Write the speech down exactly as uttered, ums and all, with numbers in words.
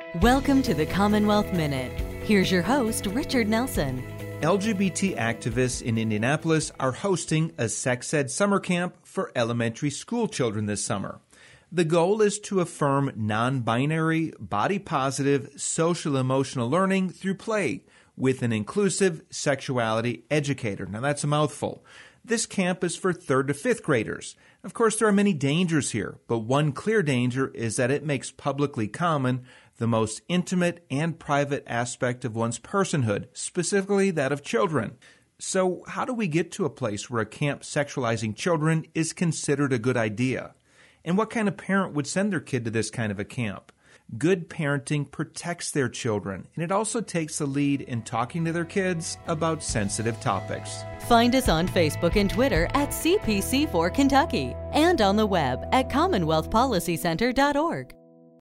Welcome to the Commonwealth Minute. Here's your host, Richard Nelson. L G B T activists in Indianapolis are hosting a sex ed summer camp for elementary school children this summer. The goal is to affirm non-binary, body-positive, social-emotional learning through play with an inclusive sexuality educator. Now, that's a mouthful. This camp is for third to fifth graders. Of course, there are many dangers here, but one clear danger is that it makes publicly common the most intimate and private aspect of one's personhood, specifically that of children. So how do we get to a place where a camp sexualizing children is considered a good idea? And what kind of parent would send their kid to this kind of a camp? Good parenting protects their children, and it also takes the lead in talking to their kids about sensitive topics. Find us on Facebook and Twitter at C P C four Kentucky and on the web at commonwealth policy center dot org.